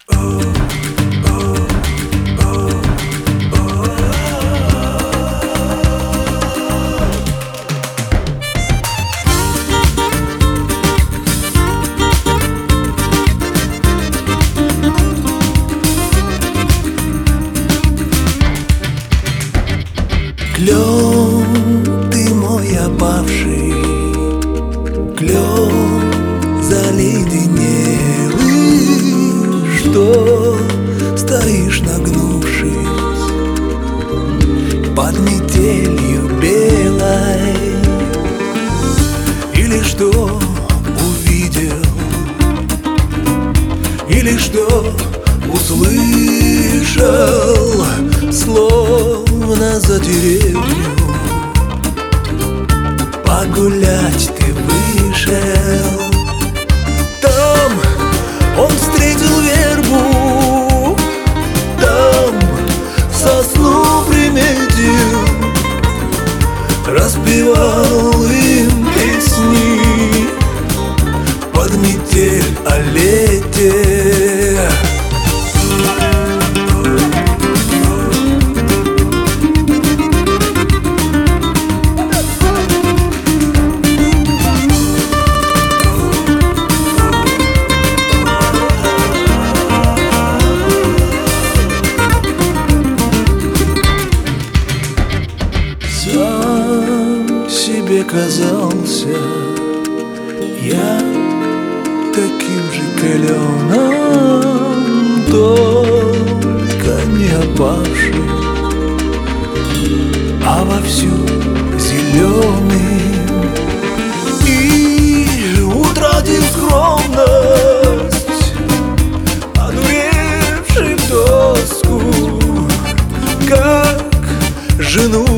Клен, ты мой опавший, клен заледенелый, что стоишь нагнувшись под метелью белой, или что увидел, или что услышал, словно за деревню погулять ты вышел. Там он встретил вербу, там сосну приметил, распевал им песни под метель о лете. Сам себе казался я таким же кленом, только не опавшим, а вовсю зеленым, и утратив скромность, одуревший в тоску, как жену